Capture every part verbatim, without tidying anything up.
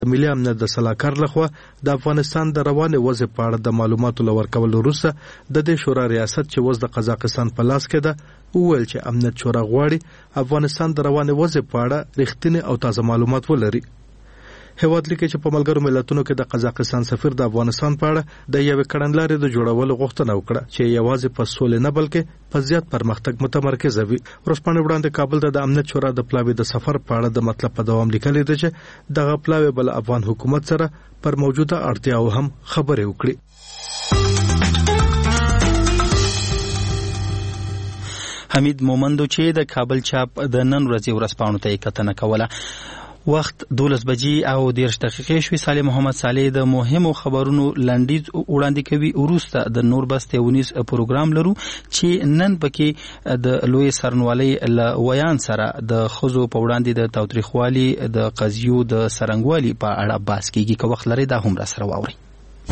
ملي امنیت د سلاکار لخوا د افغانستان د روانې وضع په اړه د معلوماتو لور کول وروسته د دې شورا ریاست چې وز د قزاقستان په لاس کې ده وویل چې امنیت شورا غواړي افغانستان د روانې وضع په اړه رښتینی او تازه معلومات ولري. هیواد لیکي چې په ملګرو ملتونو کې د قزاقستان سفیر د افغانستان په اړه د یوې کړنلارې د جوړولو غوښتنه وکړه چې یوازې په سولې نه بلکې په زیات پرمختګ متمرکز وي. ورځپاڼې وړاندې کابل ته د امنیت شورا د پلاوي د سفر په اړه د مطلب په دوام لیکلي ده چې دغه پلاوي بل افغان حکومت سره پر موجوده اړتیاو هم خبرې وکړي. حمید مومندو چې د کابل چاپ د نن ورځې ورځپاڼو ته کتنه کوله. وخت دولس بجې او دیرش دقیقې شوې. صالح محمد صالح د مهمو خبرونو لنډیز وړاندې کوي. وروسته د نور بس تیونیز پروګرام لرو چې نن پکې د لوی سرنوالي له ویان سره د ښځو په وړاندې د تاوتریخوالي د قضیو د څرنګوالي په اړه بحث کیږي. که وخت لري دا هم را سره واورئ.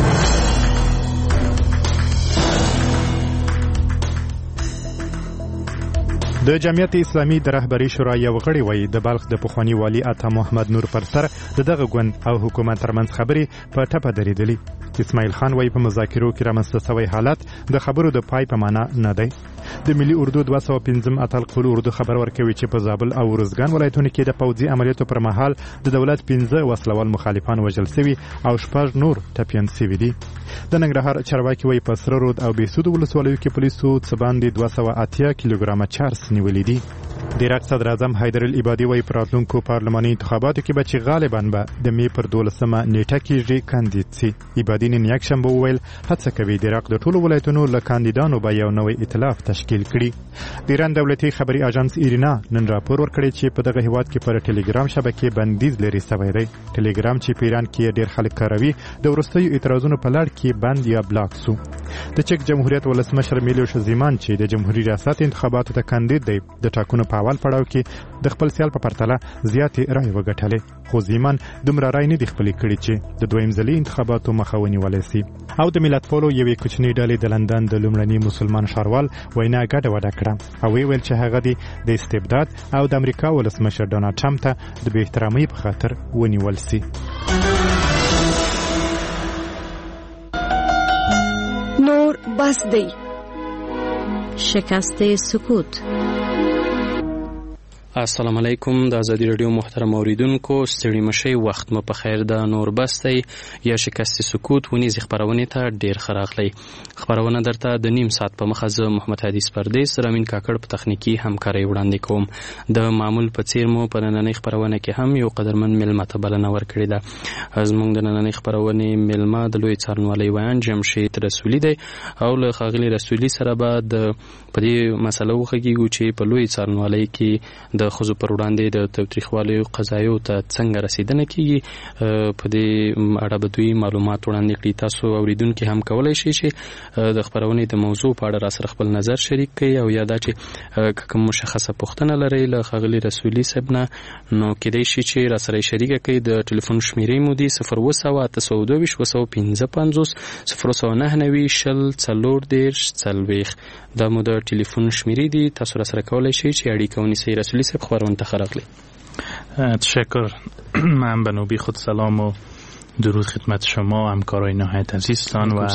د جمعیت اسلامي د رهبري شورا یو غړي وایي د بلخ د پخوانی والی عطا محمد نور پر سر د دغه ګوند او حکومت ترمنځ خبرې په ټپه درېدلې. اسماعیل خان وایي په مذاکرو کې رامنځته شوی حالت د خبرو د پای په معنا نه دی. د ملي اردو دوه سوه پنځم اتل قول اردو خبر ورکوي چې په زابل او ارزګان ولایتونو کې د پوځي عملیاتو پر مهال د دولت پنځه وسلوال مخالفان وژل شوي او شپږ نور ټپیان شوي دي. د ننګرهار چارواکي وایي په سره رود او بهسود ولسوالیو کې پولیسو څه باندې دوه سوه اتیا کیلوګرامه چارس نیولي دي. د عراق صدر اعظم حیدر العبادي وایي په راتلونکو پارلماني انتخاباتو کې به چې غالبا به د مې پر دولسمه نیټه کېږي کاندید سي. عبادي نن یکشنبه وویل هڅه کوي د عراق د ټولو ولایتونو له کاندیدانو به یو نوی ائتلاف تشکیل کړي. د ایران دولتي خبري اژانس ایرینا نن راپور ورکړی چې په دغه هیواد کې پر ټلګرام شبکې بندیز لري سوی دی. ټلګرام چې په ایران کې ډېر خلک کاروي د وروستیو اعتراضونو په لړ کې بند یا بلاک سو. د چک جمهوریت ولسمشر میلوش زیمان چې د جمهوریت ریاست انتخاباتو ته کاندید دی د ټاکنو په اول پړاو کې د خپل سیال په پرتله زیاتې رای وګټلې، خو زیمان دومره رای نه دی خپلې کړې چې د دویم ځلي انتخاباتو مخه ونیولی سي. او د ملت پالو یوې کوچنۍ ډلې د لندن د لومړني مسلمان ښاروال وینا ګډه وډه کړه او ویل چې هغه دی د استبداد او د امریکا ولسمشر ډونالډ ټرمپ ته د بې احترامۍ په خاطر ونیول سي. نور بس دی. شکست سکوت. السلام علیکم. د ازادي رادیو محترم اوریدونکو ستړي مشئ، وخت مو په خیر. د نور بستی یا شکست سکوت ونیزي خبرونه ته ډیر خراغلی. خبرونه درته د نیم ساعت په مخه زه محمد حدیث پردیس رامین کاکړ په تخنیکی همکاري وړاندې کوم. د معمول په څیر مو په نننۍ خبرونه کې هم یو قدرمن ملمه ته بلنه ورکړې ده. زموږ د نننۍ خبرونه ملمه د لوی څارنوالۍ ویان جمشید رسولي دی او له خاغلی رسولي سره به د په دې مسله وغږیږو چې په لوی څارنوالۍ کې د خزو پر وړاندې د تاوتریخوالي قضایو ته څنګه رسیدنه کیږي په دې اړه به دوی معلومات وړاندې کړي. تاسو اوریدونکو هم کولای شئ چې د خبرونې د موضوع په اړه را سره خپل نظر شریک کړئ او یا دا چې کوم مشخصه پوښتنه لرئ له ښاغلي رسولي صاحب نه نو کېدای شي چې را سره شریک کړئ. د ټلیفون شمیرې مو دي صفر اوه سوه اته سوه دوه ویشت اوه سوه پنځه پنځوس صفر سوه نهه نوي شل څلور دېرش څلوېښت دا مو د ټلیفون شمیرې دي. تاسو را سره کولای شئ چې اړیکه ونیسئ. رسولي صاحب خبرونه ته خراغلی. تشکر. من به نوبی خود سلام و درود خدمت شما همکارای نهایت عزیزتان و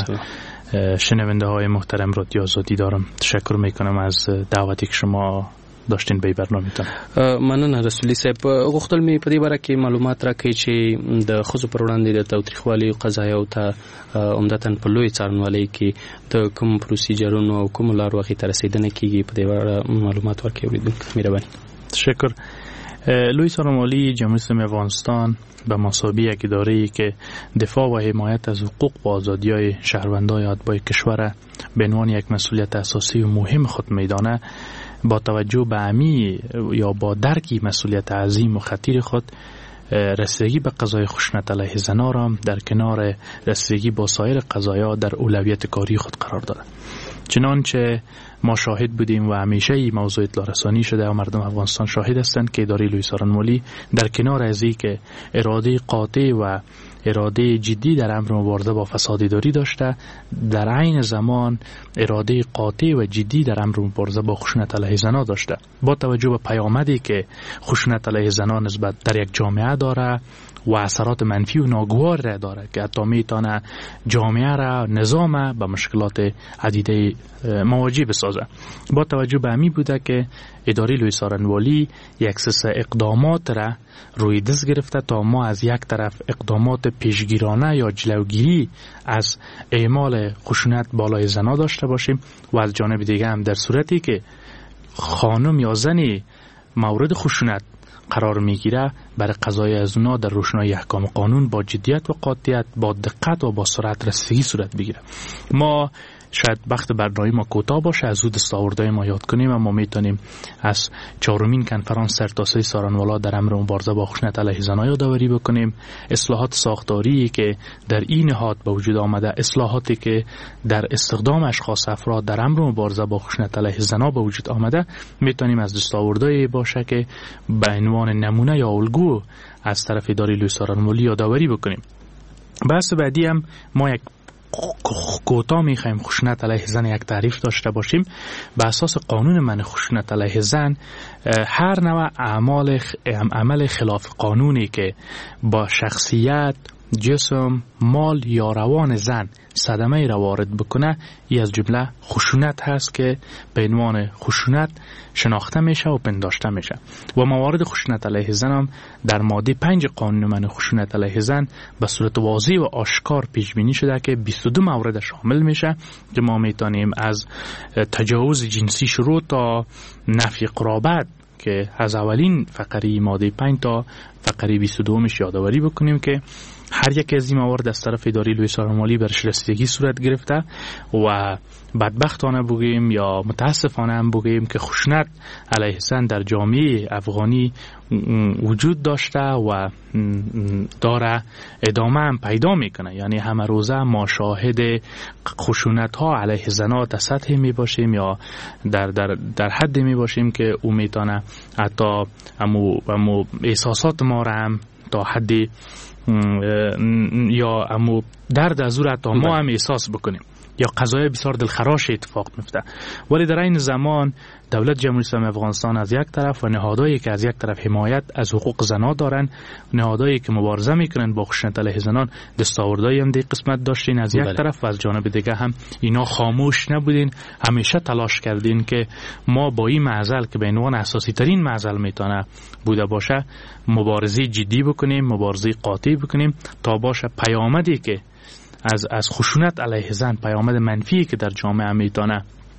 شنونده های محترم رادیو آزادی دارم. تشکر میکنم از دعوتی که شما داشتین به برنامه‌تان. مننه رسولي صاحب. غوښتل مې په دې باره کې معلومات راکړئ چې د ښځو پر وړاندې د تاوتریخوالي قضایاو ته عمدتاً په لوی څارنوالۍ کې د کوم پروسیجرونو او کوم لارو هغې ته رسیدنه کیږي په دې اړه معلومات ورکړئ اوریدونکو. مهرباني. تشکر. لوی څارنوالۍ جمهوری اسلامی افغانستان به مثابه یک اداره‌ای که دفاع و حمایت از حقوق و آزادی‌های شهروندان اتباع کشور به عنوان یک مسئولیت اساسی و مهم خود می‌داند، با توجه به اهمی یا با درک مسئولیت عظیم و خطیر خود رسیدگی به قضای خشونت علیه زنان را در کنار رسیدگی با سایر قضایا در اولویت کاری خود قرار دارد. چنانچه ما شاهد بودیم و همیشه این موضوع اطلاع رسانی شده و مردم افغانستان شاهد هستند که اداره لوی څارنوالۍ در کنار از اینکه اراده قاطع و اراده جدی در امر مبارزه با فساد اداری داشته، در عین زمان اراده قاطع و جدی در امر مبارزه با خشونت علیه زنان داشته. با توجه به پیامدی که خشونت علیه زنان نسبت در یک جامعه داره و اثرات منفی و ناگوار را داره که حتی میتونه جامعه را نظام به مشکلات عدیده مواجه بسازه. با توجه به همین بوده که اداره لوی سارنوالی یک سلسله اقدامات را روی دست گرفته تا ما از یک طرف اقدامات پیشگیرانه یا جلوگیری از اعمال خشونت بالای زنا داشته باشیم و از جانب دیگه هم در صورتی که خانم یا زنی مورد خشونت قرار میگیره برای قضای از اونا در روشنایی احکام قانون با جدیت و قاطعیت با دقت و با سرعت رسیدگی صورت بگیره. ما شاید وقت برنامه ما کوتاه باشه از زود دستاوردهای ما یاد کنیم، اما میتونیم از چهارمین کنفرانس سرتاسری سارنوالا در امر مبارزه با خشونت علیه زنان یادآوری بکنیم. اصلاحات ساختاری که در این نهاد به وجود آمده، اصلاحاتی که در استخدام اشخاص افراد در امر مبارزه با خشونت علیه زنان به وجود آمده، میتونیم از دستاوردهای باشه که به عنوان نمونه یا الگو از طرف اداره لوی سارنوالی یادآوری بکنیم. بحث بعدی هم ما یک کوتاه میخوایم خشونت علیه زن یک تعریف داشته باشیم. به اساس قانون منع خشونت علیه زن هر نوع اعمال عمل خلاف قانونی که با شخصیت، جسم، مال یا روان زن صدمه را وارد بکنه ای از جمله خشونت هست که به عنوان خشونت شناخته میشه و پنداشته میشه. و موارد خشونت علیه زن هم در ماده پنج قانون منع خشونت علیه زن به صورت واضح و آشکار پیش بینی شده که بیست و دو مورد شامل میشه که ما میتونیم از تجاوز جنسی شروع تا نفی قرابت که از اولین فقره ماده پنج تا فقره بیست و دو مش یادآوری بکنیم که هر یک از این موارد از طرف اداره لوی سارنوالی برش رسیدگی صورت گرفته و بدبختانه بگیم یا متاسفانه هم بگیم که خشونت علیه زن در جامعه افغانی وجود داشته و داره ادامه هم پیدا میکنه. یعنی همه روزه ما شاهد خشونت ها علیه زنان در سطح می باشیم یا در, در, در حد می باشیم که او میتونه حتی امو, امو احساسات ما را هم تا حدی یا امو درد از او را تا ما هم احساس بکنیم یا قضایای بسیار دلخراش اتفاق میفته. ولی در این زمان دولت جمهوری اسلامی افغانستان از یک طرف و نهادهایی که از یک طرف حمایت از حقوق زنان دارن، نهادهایی که مبارزه میکنن با خشونت علیه زنان، دستاوردهایی هم در قسمت داشتین از یک بله. طرف و از جانب دیگه هم اینا خاموش نبودین، همیشه تلاش کردین که ما با این معضل که به عنوان اساسی ترین معضل میتونه بوده باشه مبارزه جدی بکنیم، مبارزه قاطع بکنیم تا باشه پیامدی که از از خشونت علیه زن، پیامد منفی که در جامعه میتونه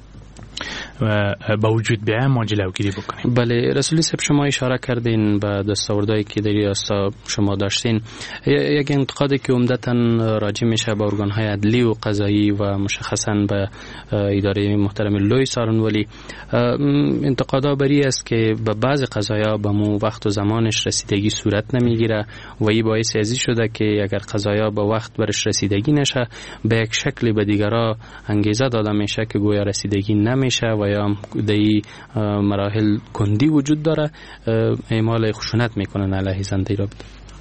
با وجود بیایم ما جلوگیری بکنیم. بله رسولی صاحب، شما اشاره کردین به دستاوردهایی که در ریاستا شما داشتین. یک انتقادی که عمدتاً راجع میشه به ارگان‌های عدلی و قضایی و مشخصاً به اداره محترم لوی سارنوالی، انتقادا بری است که به بعض قضایا به مو وقت و زمانش رسیدگی صورت نمیگیره و این باعث ازی شده که اگر قضایا به وقت برش رسیدگی نشه به یک شکلی به دیگرا انگیزه داده میشه که گویا رسیدگی نمیشه و یا دی مراحل کندی وجود داره، اعمال خشونت میکنن علیه زن در رابطه.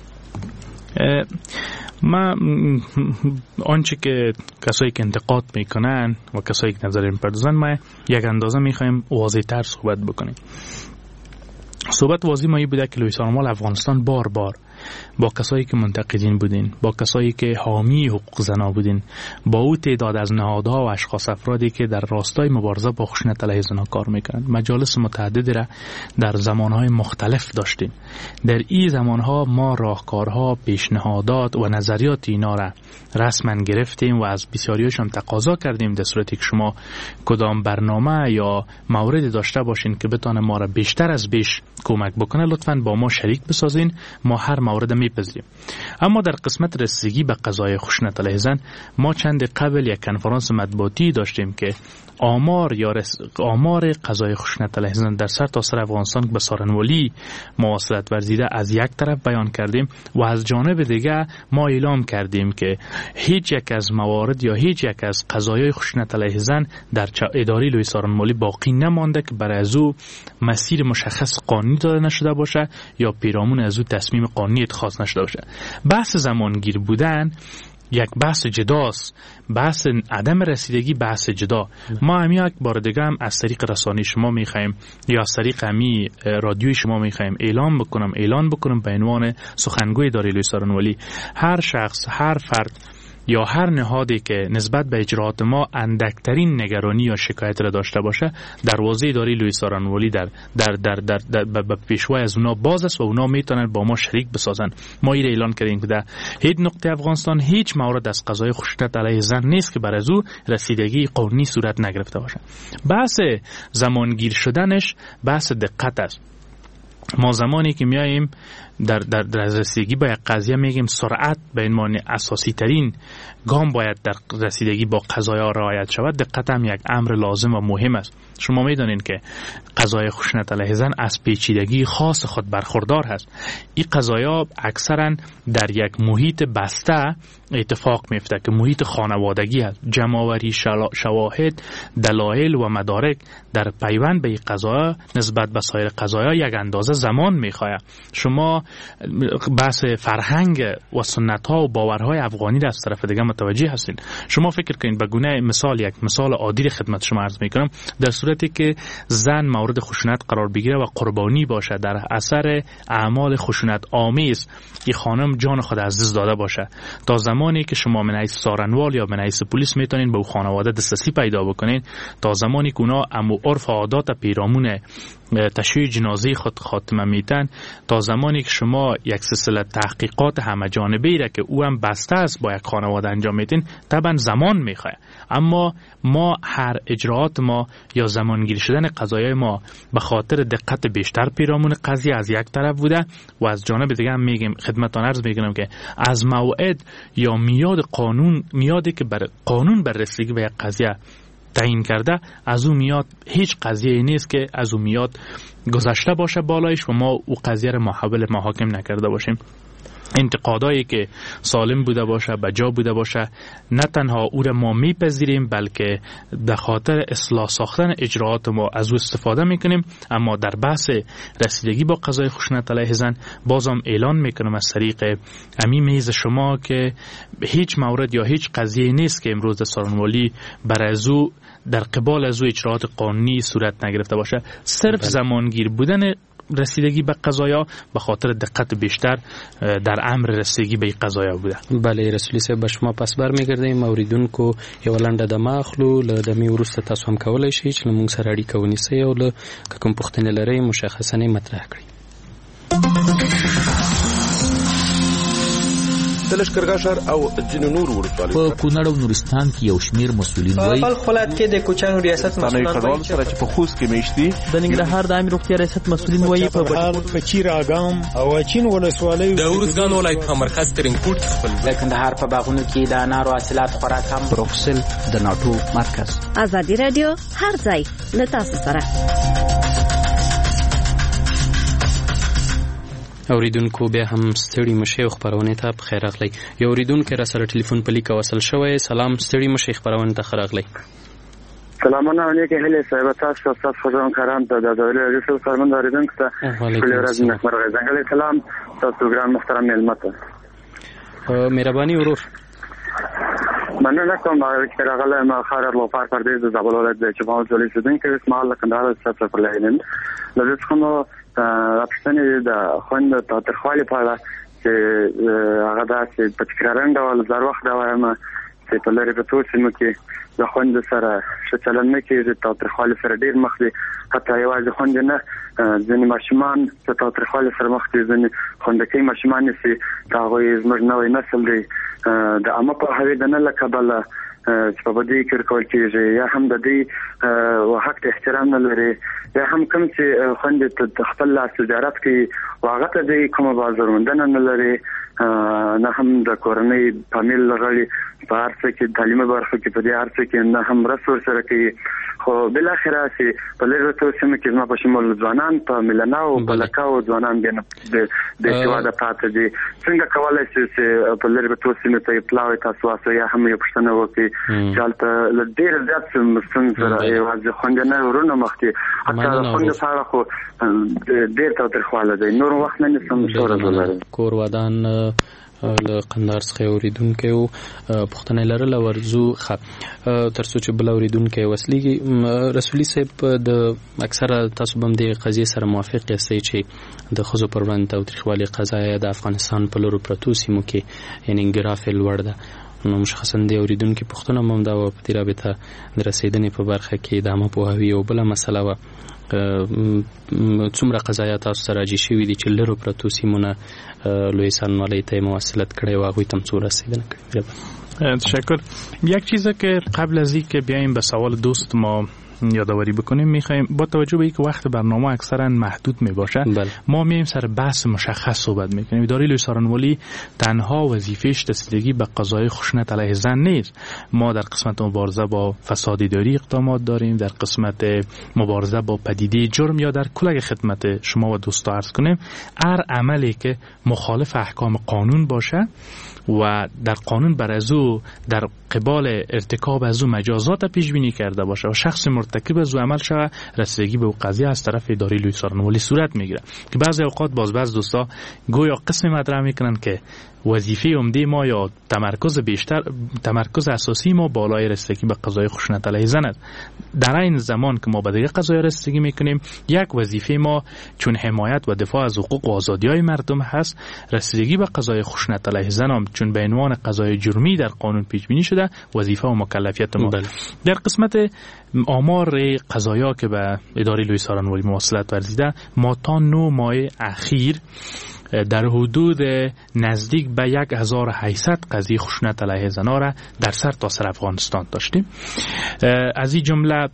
ما آنچه که کسایی که انتقاد میکنن و کسایی که نظر میپردازن ما یک اندازه میخوایم واضح تر صحبت بکنیم. صحبت واضح ما این بوده که لوی سارنوالا افغانستان بار بار با کسایی که منتقدین بودین، با کسایی که حامی حقوق زنا بودین، با او تعداد از نهادها و اشخاص افرادی که در راستای مبارزه با خشونت علیه زنا کار میکنن، مجالس متعددی را در زمانهای مختلف داشتیم. در این زمانها ما راهکارها، پیشنهادات و نظریات اینا را رسما گرفتیم و از بسیاریش هم تقاضا کردیم در صورتی که شما کدام برنامه یا موردی داشته باشین که بتونه ما را بیشتر از بیش کمک بکنه لطفاً با ما شریک بسازین، ما هر مورد میپذیریم. اما در قسمت رسیدگی به قضای خشونت علیه زن ما چند قبل یک کنفرانس مطبوعاتی داشتیم که آمار یا رس... آمار قضای خشونت علیه زن در سر تا سر افغانستان به سارنوالی مواصلت ورزیده از یک طرف بیان کردیم و از جانب دیگه ما اعلام کردیم که هیچ یک از موارد یا هیچ یک از قضایای خشونت علیه زن در اداره لوی سارنوالی باقی نمانده که برای از او مسیر مشخص قانونی داده نشده باشه یا پیرامون از او تصمیم قانونی اتخاذ نشده باشه. بحث زمانگیر بودن یک بحث جداست، بحث عدم رسیدگی بحث جدا. ما هم یک بار دیگه هم از طریق رسانه شما میخوایم یا از طریق همی رادیوی شما میخوایم اعلام بکنم اعلان بکنم به عنوان سخنگوی اداره لوی سارنوالی، هر شخص، هر فرد یا هر نهادی که نسبت به اجراءات ما اندکترین نگرانی یا شکایت را داشته باشه، دروازه اداره لوی سارنوالی در در در در, در, در, در پیشوای از اونا باز است و اونا میتونن با ما شریک بسازن. ما این اعلان کردیم که در هیچ نقطه افغانستان هیچ مورد از قضای خشونت علیه زن نیست که بر از او رسیدگی قانونی صورت نگرفته باشه. بحث زمانگیر شدنش بحث دقت است. ما زمانی که میاییم در در در رسیدگی با یک قضیه میگیم سرعت به عنوان اساسی ترین گام باید در رسیدگی با قضایا رعایت شود. دقت هم یک امر لازم و مهم است. شما میدانید که قضای خشونت علیه زن از پیچیدگی خاص خود برخوردار هست. این قضایا اکثرا در یک محیط بسته اتفاق میفته که محیط خانوادگی است. جمع‌آوری شواهد، دلایل و مدارک در پیوند به این قضایا نسبت به سایر قضایا یک اندازه زمان میخواهد. شما بحث فرهنگ و سنت ها و باورهای افغانی را از طرف دیگه متوجه هستین. شما فکر کنید به گونه مثال، یک مثال عادی خدمت شما عرض میکنم، در صورتی که زن مورد خشونت قرار بگیره و قربانی باشه در اثر اعمال خشونت آمیز، این خانم جان خود از دست داده باشه، تا زمانی که شما من حیث سارنوال یا من حیث پلیس میتونین به او خانواده دسترسی پیدا بکنین، تا زمانی که اونا امو عرف و عادات پیرامون تشییع جنازه خود خاتمه میتن، تا زمانی که شما یک سلسله تحقیقات همه جانبه‌ای را که او هم بسته است با یک خانواده انجام میتین، طبعا زمان میخواد. اما ما هر اجراعات ما یا زمانگیر شدن قضایای ما به خاطر دقت بیشتر پیرامون قضیه از یک طرف بوده و از جانب دیگه هم میگیم خدمتتان عرض میکنم که از موعد یا میاد قانون، میادی که بر قانون بر رسیدگی به یک قضیه تعیین کرده، از او میاد هیچ قضیه نیست که از او میاد گذشته باشه بالایش و ما او قضیه را محول محاکم نکرده باشیم. انتقادایی که سالم بوده باشه، بجا بوده باشه، نه تنها او را ما میپذیریم بلکه به خاطر اصلاح ساختن اجراعات ما از او استفاده میکنیم. اما در بحث رسیدگی با قضای خشونت علیه زن بازم اعلان میکنم از طریق امی میز شما که هیچ مورد یا هیچ قضیه نیست که امروز در سارنوالی بر از او در قبال از او اجراعات قانونی صورت نگرفته باشه. صرف زمانگیر بودن رسیدگی به قضایا به خاطر دقت بیشتر در امر رسیدگی به قضایا بوده. بله رسولی صاحب، به شما پس برمیگردیم. اوریدونکو یو لنډه دمه اخلو، له دمې وروسته تاسو هم کولی شئ چې له موږ سره اړیکه ونیسئ او له که کوم پوښتنې لرئ مشخصه نه مطرح کړئ. د لښکرګاه ښار او ځینو نورو ولسوالیو په کونړ او نورستان کې یو شمیر مسؤلین وایي په خپل ولایت کې د کوچانو ریاست مسؤلان وایي چې په خوست کې میشتي د ننګرهار د عامه روغتیا ریاست مسؤلین وایي په بهار په چیر اګام او چین ولسوالیو د اورزګان ولایت په مرکز ترنګوټ کې خپل د کندهار په باغونو کې د انارو حاصلات خورا کم. بروکسل د ناټو مرکز. ازادي رادیو هر ځای له تاسو سره. اوریدونکو بیا هم ستړي مشي او خبرونه ته بخیر راغلی. یو اوریدونکو را سره ټلیفون په لیک وصل شوی. سلام، ستړي مشي خبرونه ته خیر راغلی. سلامونه علیکم هله صاحب، تاسو تاسو خبرونه کاران ته د دوله رسول فرمان اوریدونکو ته ټول ورځ نه مرغه څنګه سلام تاسو ګران محترم ملمت. مهرباني ورور مننه کوم چې راغله ما خبر لو پار پردیس د زابل ولایت د چباو ځولې سودین کې اسماعیل کندهار ستاسو پر لاینن لږ څه راپښتنې د خوند ته ترخوالي په اړه چې هغه داسې په تکرارن ډول زر وخت دا وایم چې په لري په توسمو کې د خوند سره څه چلن نه کېږي، د تاوتریخوالي سره ډېر مخ دي. حتی یوازې خوند نه، ځینې ماشومان د تاوتریخوالي سره مخ دي، ځینې خوندکۍ ماشومان چې د هغوی زموږ نوی نسل دی د عامه پوهاوي د نه له کبله چې په بدۍ کې ورکول کېږي، یا هم د دوی حق ته احترام نه لري، یا هم کوم چې خوندې د خپل لاس تجارت کوي او هغه ته دوی کومه بازارموندنه نه لري، نه هم د کورنۍ فامیل غړي په هر څه کې تعلیمي برخه کې په دې هر څه کې نه هم رسور سره کوي. خو بل اخره سي په لږه توسمه کې ما په شمول ځوانان په ملنا او بلکاو ځوانان د د سواده پاتې دي. څنګه کولای شي چې په لږه توسمه ته پلاوي تاسو واسه یا هم یو پښتنه وکي چې حالت ل ډېر زیات مستن سره ایواز خوندنه ورونه مختي حتی خوند سره خو ډېر تر خواله دی. نور وخت نه نسم شوره دلاره کور ودان له قندهار څخه اوریدونکو او پښتنه لرله ورزو خ ترڅو چې بل اوریدونکو وسلیږي رسولي صاحب د اکثره تاسو بم د قضیه سره موافق یاستئ چې د خزو پر وړاندې تاوتریخوالي قضایا د افغانستان په لورو پرتو سیمو کې یعنی ګرافل لوړ ده نو مشخصا د اوریدونکو پښتنه هم دا په دې رابطه د رسیدنې په برخه کې د عامه پوهاوي او بل مسله و څومره قضایا تاسو سره راجي شوي دي چې لرو پرتو سیمونه لوی سرنوالۍ ته مواصلت کړی و هغوی ته هم څو رسیدنه کړې. تشکر. یک چیزی که قبل از اینکه بیایم به سوال دوست ما یادآوری بکنیم میخوایم با توجه به اینکه وقت برنامه اکثرا محدود میباشه بله. ما میایم سر بحث مشخص صحبت میکنیم. اداره لوی سارنوالی تنها وظیفهش رسیدگی به قضای خشونت علیه زن نیست. ما در قسمت مبارزه با فساد اداری اقدامات داریم، در قسمت مبارزه با پدیده جرم یا در کل خدمت شما و دوستا عرض کنیم هر عملی که مخالف احکام قانون باشه و در قانون بر از او در قبال ارتکاب از او مجازات پیش بینی کرده باشه و شخص مرتکب از او عمل شوه رسیدگی به او قضیه از طرف اداره لوی سارنوالی صورت میگیره که بعضی اوقات باز بعض دوستا گویا قسم مطرح میکنن که وظیفه عمده ما یا تمرکز بیشتر تمرکز اساسی ما بالای رسیدگی به قضای خشونت علیه زن است. در این زمان که ما به دیگه قضای رسیدگی میکنیم یک وظیفه ما چون حمایت و دفاع از حقوق و آزادی‌های مردم هست رسیدگی به قضای خشونت علیه زن هم چون به عنوان قضای جرمی در قانون پیش بینی شده وظیفه و مکلفیت ما. بله. در قسمت آمار قضایا که به اداره لوی سارنوالی مواصلت ورزیده ما تا نه ماه اخیر در حدود نزدیک به یک هزار و هشتصد قضیه خشونت علیه زنان را در سر تا سر افغانستان داشتیم. از این جمله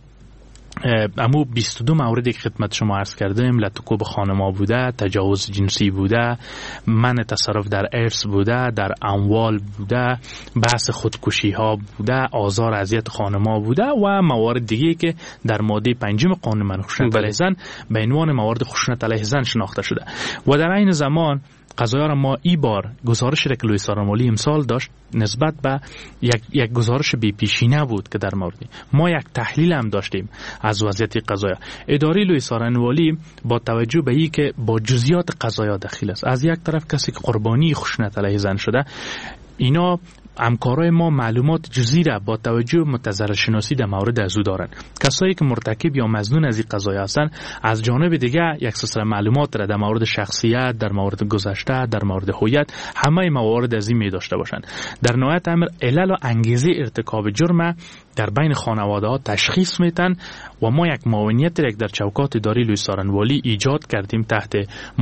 امو بیست و دو موردی که خدمت شما عرض کردیم لطکوب خانما بوده، تجاوز جنسی بوده، منع تصرف در ارث بوده، در اموال بوده، بحث خودکشی ها بوده، آزار اذیت خانما بوده و موارد دیگه که در ماده پنجم قانون منع خشونت علیه زن به عنوان موارد خشونت علیه زن شناخته شده. و در این زمان قضایا را ما ای بار گزارش را که لوی سارنوالی امسال داشت نسبت به یک, یک گزارش بی پیشینه بود که در موردی ما یک تحلیل هم داشتیم از وضعیت قضایا. اداره لوی سارنوالی با توجه به این که با جزئیات قضایا دخیل است، از یک طرف کسی که قربانی خشونت علیه زن شده اینا همکارای ما معلومات جزئی را با توجه متضرر شناسی در مورد از او دارند. کسایی که مرتکب یا مظنون از این قضایا هستند از جانب دیگه یک سلسله معلومات را در مورد شخصیت، در مورد گذشته، در مورد هویت همه موارد از این می داشته باشند. در نهایت امر علل و انگیزه ارتکاب جرم در بین خانواده ها تشخیص میتن و ما یک معاونیت را در چوکات اداره لوی سارنوالی ایجاد کردیم تحت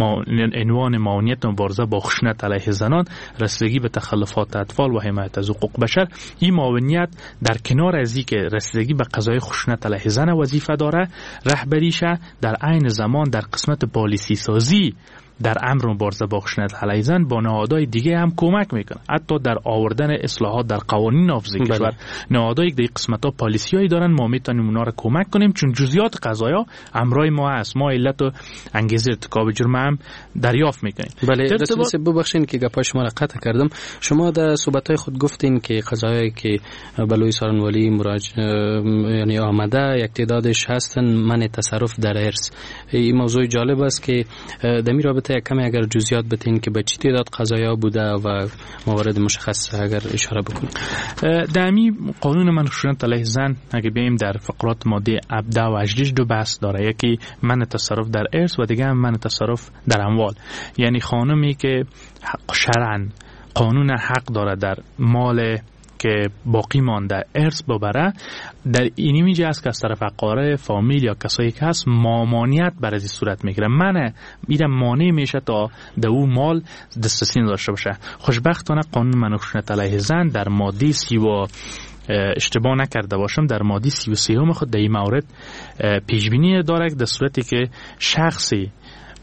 عنوان معاونیت مبارزه با خشونت علیه زنان، رسیدگی به تخلفات اطفال و حمایت از حقوق بشر. این معاونیت در کنار از اینکه رسیدگی به قضای خشونت علیه زن وظیفه داره، رهبریشه در عین زمان در قسمت پالیسی سازی در امر مبارزه با خشونت علیه زن با نهادهای دیگه هم کمک میکنه، حتی در آوردن اصلاحات در قوانین نافذ کشور. نهادهای دیگه قسمت‌ها پالیسیایی دارن، ما میتونیم اونا رو کمک کنیم چون جزئیات قضایا امرای ما هست، ما علت و انگیزه ارتکاب جرم هم دریافت میکنیم. بله رسول صاحب ببخشید که گپای شما را قطع کردم. شما در صحبت‌های خود گفتین که قضایایی که به لوی سارنوالی مراجعه یعنی آمده یک تعدادش هستن منع تصرف در ارث. این موضوع جالب است که در می رابطه کمی اگر جزئیات بتین که به چه تعداد قضایا بوده و موارد مشخص اگر اشاره بکنید. دمی قانون منع خشونت علیه زن اگه بیایم در فقرات ماده هفده و هجده دو بحث داره، یکی منع تصرف در ارث و دیگه هم منع تصرف در اموال. یعنی خانمی که شرعاً قانون حق داره در مال که باقی مانده ارث ببره، در اینی میجه است که از طرف اقارب فامیل یا کسایی که هست مامانیت بر از این صورت میگیره، منه میره مانع میشه تا در اون مال دسترسی نداشته باشه. خوشبختانه قانون منع خشونت علیه زن در ماده سی و اشتباه نکرده باشم در ماده سی و سه خود در این مورد پیش بینی داره در صورتی که شخصی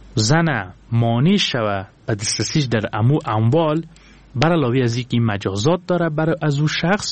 زن مانع شوه به دسترسیش در امو اموال بر علاوه از اینکه مجازات داره بر از اون شخص،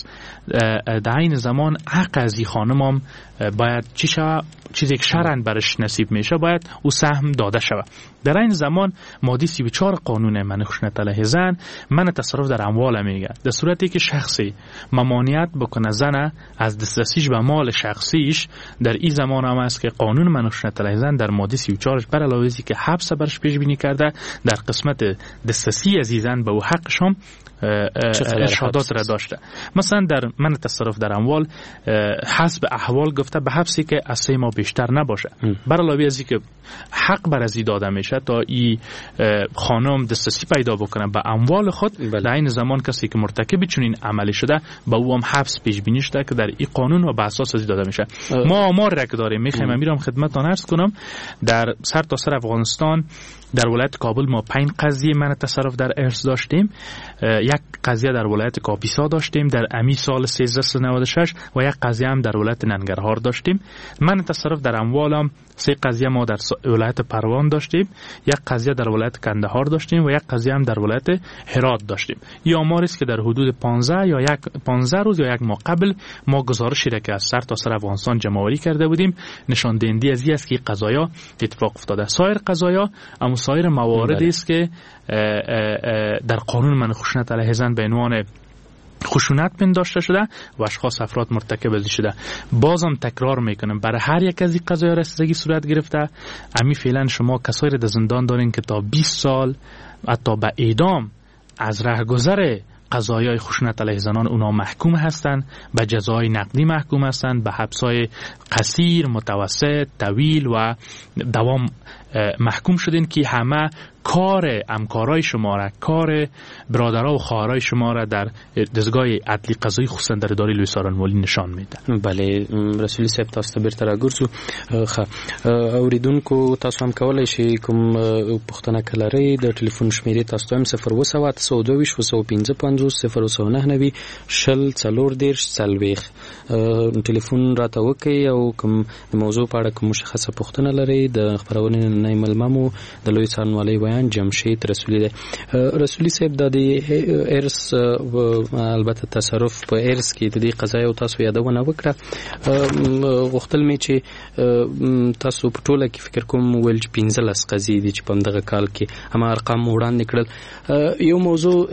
در این زمان حق از این خانم هم باید چی شوه، چیزی که شرعاً برش نصیب میشه باید او سهم داده شوه. در این زمان ماده سی و چهار قانون منع خشونت علیه زن منع تصرف در اموال میگه، در صورتی که شخصی ممانعت بکنه زن از دسترسیش به مال شخصیش، در این زمان هم است که قانون منع خشونت علیه زن در ماده سی و چهار بر علاوه از اینکه حبس برش پیش بینی کرده، در قسمت دسترسی از زن به او حقش هم هم ارشادات را داشته. مثلا در من تصرف در اموال حسب احوال گفته به حبسی که از سه ماه بیشتر نباشه. بر علاوه از اینکه حق بر ازی داده میشه تا این خانم دسترسی پیدا بکنه به اموال خود، در این زمان کسی که مرتکب چنین عملی شده با او هم حبس پیش بینی شده که در این قانون و به اساس ازی داده میشه. ما آمار را که داریم میخوایم امیرم خدمتتان عرض کنم، در سر تا سر افغانستان در ولایت کابل ما پنج قضیه من تصرف در ارث داشتیم، یک قضیه در ولایت کاپیسا داشتیم در امی سال سیزده نود و شش و یک قضیه هم در ولایت ننگرهار داشتیم. من تصرف در اموالم سه قضیه ما در ولایت پروان داشتیم، یک قضیه در ولایت کندهار داشتیم و یک قضیه هم در ولایت هرات داشتیم. این آماری است که در حدود پانزده یا یک پانزده روز یا یک ماه قبل ما گزارشی را که از سر تا سر افغانستان جمع آوری کرده بودیم نشان دهنده از این است که قضایا اتفاق افتاده. سایر قضایا اما سایر مواردی است که در قانون منع خشونت علیه زن به عنوان خشونت پنداشته شده و اشخاص افراد مرتکب ازی شده. بازم تکرار میکنم برای هر یک از این قضایا رسیدگی صورت گرفته. امی فعلا شما کسایی را در زندان دارین که تا بیست سال حتی به اعدام از رهگذر قضایای خشونت علیه زنان اونا محکوم هستند، به جزای نقدی محکوم هستند، به حبسای قصیر، متوسط، طویل و دوام محکوم شدین که همه کار همکارای شما را، کار برادرها و خواهرای شما را در دستگاه عدلی قضایی خصوصا در اداره لوی سارنوالی نشان میده. بله رسولی صاحب تاسو ته بیرته راګرځو. ښه اوریدونکو تاسو هم کولای شئ کوم پوښتنه کلرئ د ټلیفون شمیرې تاسو ته هم صفر اووه سوه اته سوه دوه ویشت اوه سوه پنځه پنځوس صفر اووه سوه نهه نوي شل څلور دېرش څلوېښت ټلیفون راته وکړئ او کوم د موضوع په اړه کوم مشخصه پوښتنه لرئ د خپرونې نننۍ ملمه مو د لوی څارنوالۍ ویان جمشید رسولی دی. رسولی صاحب د دې ارث البته تصرف په ارث کې د دې قضایا او تاسو یادونه وکړه. غوښتل مې چې تاسو په ټوله کې فکر کوم ویل چې پنځلس قضیې دي چې په دغه کال کې هم ارقام وړاندې کړل. یو موضوع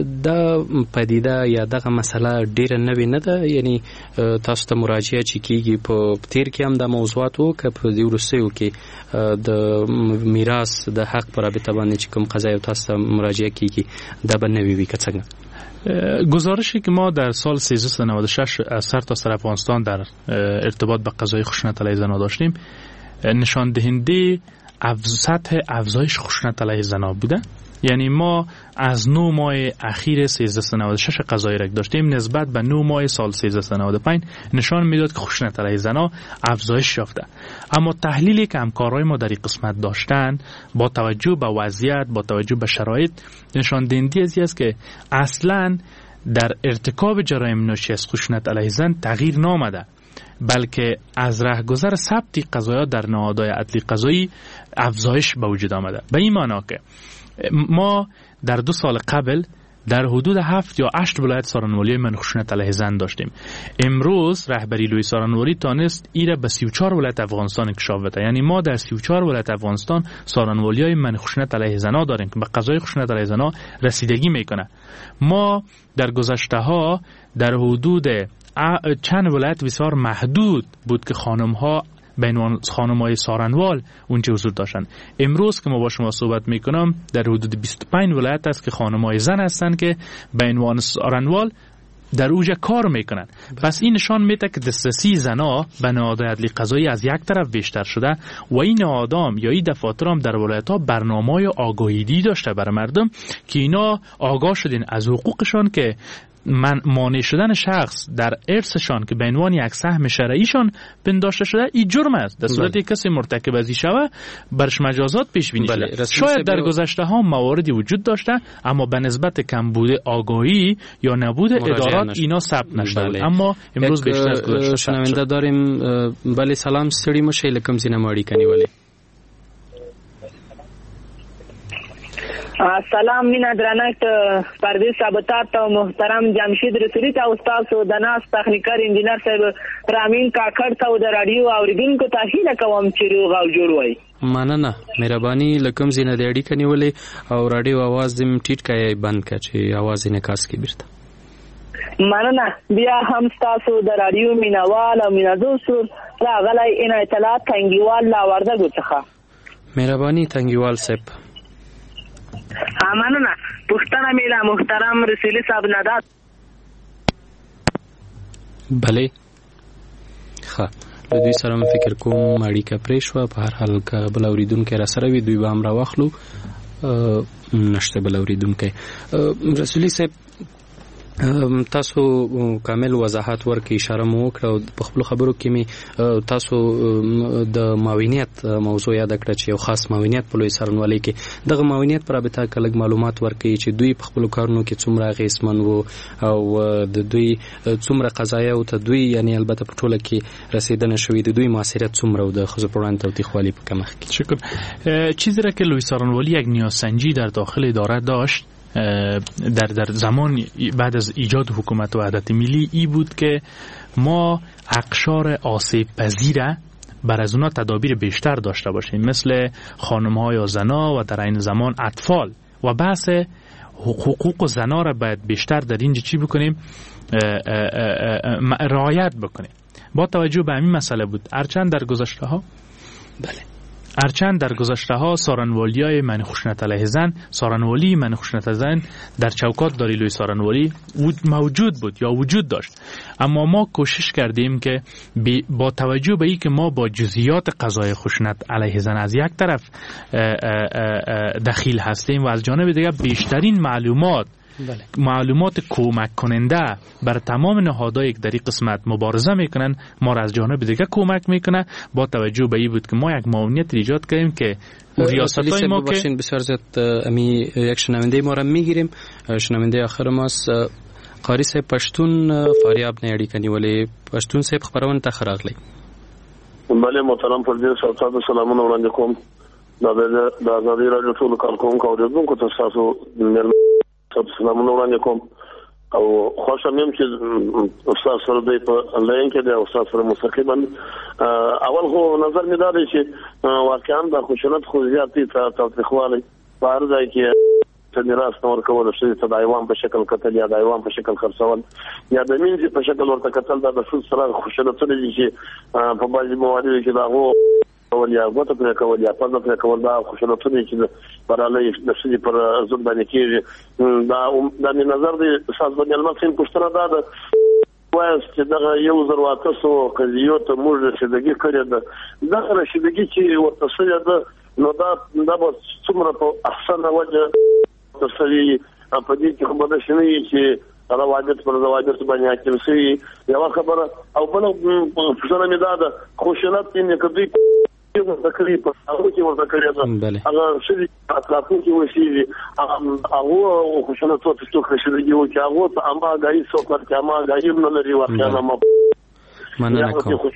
د پدیده یا دغه مسله ډیره نوې نه ده، یعنی تاسو ته مراجعه چې کیږي په تیر کې هم د موضوعات وو که په دې وروستیو کې د میراث د حق پر رابطه باندې چې کوم قضایا تاسو ته مراجعه کیږي دا به نوې وي که څنګه؟ گزارشی که ما در سال سیزده نود و شش از سر تا سر افغانستان در ارتباط به قضای خشونت علیه زنان داشتیم نشان دهنده سطح افزایش خشونت علیه زنان بوده. یعنی ما از نه ماه اخیر سیزده نود و شش قضایی را داشتیم نسبت به نه ماه سال سیزده نود و پنج نشان میداد که خشونت علیه زنان افزایش یافته. اما تحلیلی که همکارای ما در این قسمت داشتن با توجه به وضعیت، با توجه به شرایط نشان دهنده ازی است که اصلاً در ارتکاب جرایم ناشی از خشونت علیه زن تغییر نامده، بلکه از رهگذر ثبت قضایا در نهادهای عدلی قضایی افزایش به وجود آمده. به این معنی که ما در دو سال قبل در حدود هفت یا هشت ولایت سارنوالی منع خشونت علیه زن داشتیم. امروز رهبری لوی سارنوالی تانست ایره به سی و چهار ولایت افغانستان انکشاف بده. یعنی ما در سی و چهار ولایت افغانستان سارنوالیای منع خشونت علیه زن داریم که به قضای خشونت علیه زن رسیدگی میکنه. ما در گذشته ها در حدود چند ولایت بسیار محدود بود که خانم ها به عنوان خانم‌های سارنوال اونجا حضور داشتن. امروز که ما با شما صحبت میکنم در حدود بیست و پنج ولایت است که خانم‌های زن هستند که به عنوان سارنوال در اوج کار میکنن. پس این نشان میده که دسترسی زنا به نهادهای عدلی قضایی از یک طرف بیشتر شده و این نهادام یا این دفاتر هم در ولایت‌ها برنامه‌های آگاهی‌دهی داشته برای مردم که اینا آگاه شدین از حقوقشان که من مانع شدن شخص در ارثشان که به عنوان یک سهم شرعیشان پنداشته شده این جرم است. در صورتی کسی مرتکب ازی شوه برش مجازات پیش بینی شده. شاید در گذشته ها مواردی وجود داشته اما به نسبت کمبود آگاهی یا نبود ادارات اینا ثبت نشده. اما امروز بیشتر از گذشته شنونده داریم. بله سلام ستړي مشه لکم زینه ماړی کني ولی سلام مینا درنښت پردیس صاحب او محترم جمشید رسولی ته استاد او دناس تخنیکر انجینر صاحب رامین کاکړ ته د رادیو اوریدونکو ته هیله کوم چې روغ او جوړ وای. مننه مهرباني لکم زینه د اړیکې نیولې او رادیو आवाज دې ټیټ کړئ بند کړئ چې आवाज نه کاس کې بیرته. مننه بیا هم تاسو د رادیو مینوال او مینادوس راغلی ان اطلاعات تنګیوال لا وردګو څخه. مهرباني تنګیوال صاحب. مننه پوښتنه مې له محترم رسولي صاحب نه ده. بله ښه له دوی سره م فکر کوم اړیکه پرې شوه. په هر حال که بل اورېدونکی را سره وي دوی به هم راواخلو. نشته بل اورېدونکی. رسولي صاحب تاسو کامل وضاحت ورکړئ، اشاره مو وکړه او په خپلو خبرو کې مې تاسو د معاونیت موضوع یاد کړه چې یو خاص معاونیت په لوی څارنوالۍ کې دغه معاونیت په رابطه که لږ معلومات ورکړئ چې دوی په خپلو کارونو کې څومره اغېزمن وو او د دوی څومره قضایاو ته دوی یعنی البته په ټوله کې رسیدنه شوې د دوی مؤثریت څومره و د ښځو پر وړاندې تاوتریخوالي په کمښت کې. شکر. چیزی را که لوی څارنوالی یک نیازسنجی در داخل اداره داشت در در زمان بعد از ایجاد حکومت وحدت ملی ای بود که ما اقشار آسیب پذیره بر از اونا تدابیر بیشتر داشته باشیم، مثل خانم ها یا زنا و در این زمان اطفال، و بحث حقوق زنا را باید بیشتر در اینجا چی بکنیم رعایت بکنیم. با توجه به همین مسئله بود هرچند در گذشته ها بله هرچند در گذشته ها سارنوالی های من خشونت علیه زن، سارنوالی من خشونت زن در چوکات داریلوی سارنوالی موجود بود یا وجود داشت، اما ما کوشش کردیم که با توجه به این که ما با جزئیات قضای خشونت علیه زن از یک طرف دخیل هستیم و از جانب دیگر بیشترین معلومات بله. معلومات کمک کننده بر تمام نهادهایی که در این قسمت مبارزه میکنن ما را از جانب دیگه کمک میکنه. با توجه به این بود که ما یک معاونیت ایجاد کردیم که ریاستای ما که بسیار زیاد امی یک شنونده ما را میگیریم. شنونده آخر ماست قاری صاحب پښتون فاریاب نه اړیکه نیولې. پښتون صاحب خبرونه ته خراغلی. بله محترم پردیس صاحب سلامونه وړاندې کوم. دا د آزادۍ راډیو ټول کارکونکو اوریدونکو ته تاسو سلامونه وړاندې کوم او خوشحال یم چې استاد سره دی په انلاین کې دی او استاد سره مستقیما. اول خو نظر مې دا دی چې واقعا د خشونت خو زیاتې تاوتریخوالی په هر ځای کې ته میراث نه ورکول شوی ته د حیوان په شکل کتل یا د حیوان په شکل خرڅول یا د مینځ په شکل ورته کتل دا د ښځو سره خشونتونه دي چې په بعضې مواردو کې د هغو کول یا غوته پرې کول یا پرده پرې کول دا خشونتونه چې برالۍ د ښځې پر ضد باندې کېږي. دا دا مې نظر دی استاد بني الماس صاحب پوښتنه دا ده وایاست چې دغه یو زر او اته سوه قضیو ته موږ رسیدګي کړې ده. دغه رسیدګي چې ورته شوې ده نو دا دا به څومره په احسنه وجه ترسوي په دې کې خو به داسې نه وي چې روابط پر روابط باندې حاکم شوي یوه خبره. او بله پوښتنه مې دا ده خشونت یې که دوی ورته کړي په هغو کې ورته کړې ده هغه ښځې اطلاقونکي اوسېږي هغو خشونت ورته څوک رسېدګي وکړي هغو ته عامه اګاهي څوک ورکړي عامه اګاهي هم نه لري واقعا. مننه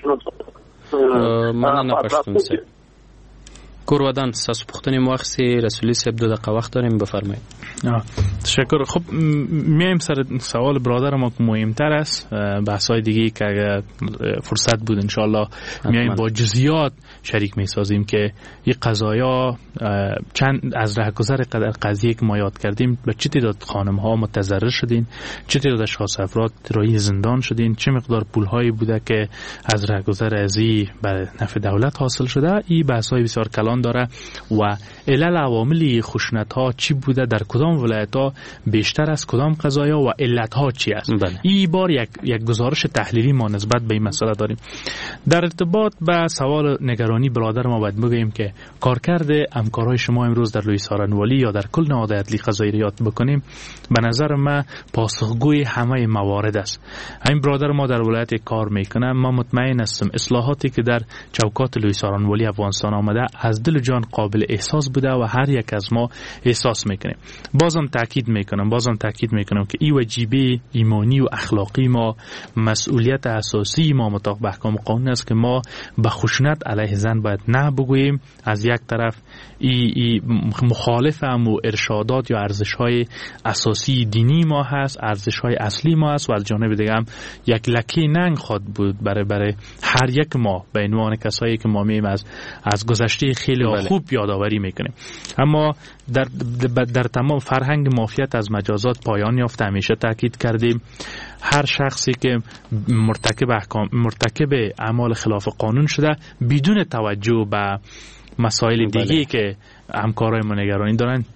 کوم مننه پښتون صاحب. کور ودان تاسو پوښتنې مو واخیستې رسولي صاحب دو دقیقه وقت داریم بفرمایید. تشکر. خب میایم سر سوال برادر ما که مهمتر است. بحث‌های دیگه که اگر فرصت بود انشالله میایم با جزئیات شریک میسازیم که این قضایا چند از رهگذر قضیه که ما یاد کردیم به چه تعداد خانم‌ها متضرر شدین، چه تعداد اشخاص افراد رای زندان شدین، چه مقدار پول‌هایی بوده که از رهگذر ازی بر نفع دولت حاصل شده. این بحث‌های بسیار کلان داره و علل عوامل خشونت‌ها چی بوده، در کدام ولایت‌ها بیشتر از کدام قضایا و علت‌ها چی است. این بار یک یک گزارش تحلیلی ما نسبت به این مسئله داریم. در ارتباط به سوال نگرانی برادر ما باید بگیم که کارکرد همکارای شما امروز در لوی سارنوالی یا در کل نهاد عدلی قضایی یاد بکنیم به نظر من پاسخگوی همه موارد است. همین برادر ما در ولایت کار میکنه، ما مطمئن هستم اصلاحاتی که در چوکات لوی سارنوالی افغانستان آمده از دل جان قابل احساس بوده و هر یک از ما احساس میکنیم. بازم تاکید میکنم بازم تاکید میکنم که این واجبه ایمانی و اخلاقی ما، مسئولیت اساسی ما مطابق احکام قانون است که ما به خشونت علیه زن باید نه بگوییم. از یک طرف ای, ای مخالف هم و ارشادات یا ارزش‌های اساسی دینی ما هست، ارزش‌های اصلی ما هست و از جانب دیگه هم یک لکه ننگ خواهد بود برای برای هر یک ما به عنوان کسایی که ما میم از از گذشته خیلی بله. خوب یادآوری میکنیم. اما در در تمام فرهنگ معافیت از مجازات پایان یافته. همیشه تاکید کردیم هر شخصی که مرتکب احکام مرتکب اعمال خلاف قانون شده بدون توجه به مسائل دیگه بله. که همکارای ما نگرانی دارن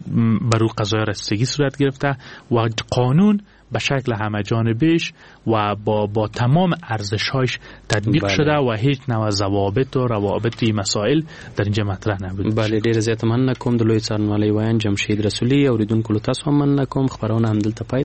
بر او قضای رسیدگی صورت گرفته و قانون به شکل همه جانبیش و با با تمام ارزش‌هاش تطبیق بله. شده و هیچ نوع ضوابط و روابط مسائل در اینجا مطرح نبود. بله ډیر زیات مننه کوم د لوی څارنوالۍ ویان جمشید رسولي اوریدونکو له تاسو هم مننه کوم. خبرونه هم دلته پای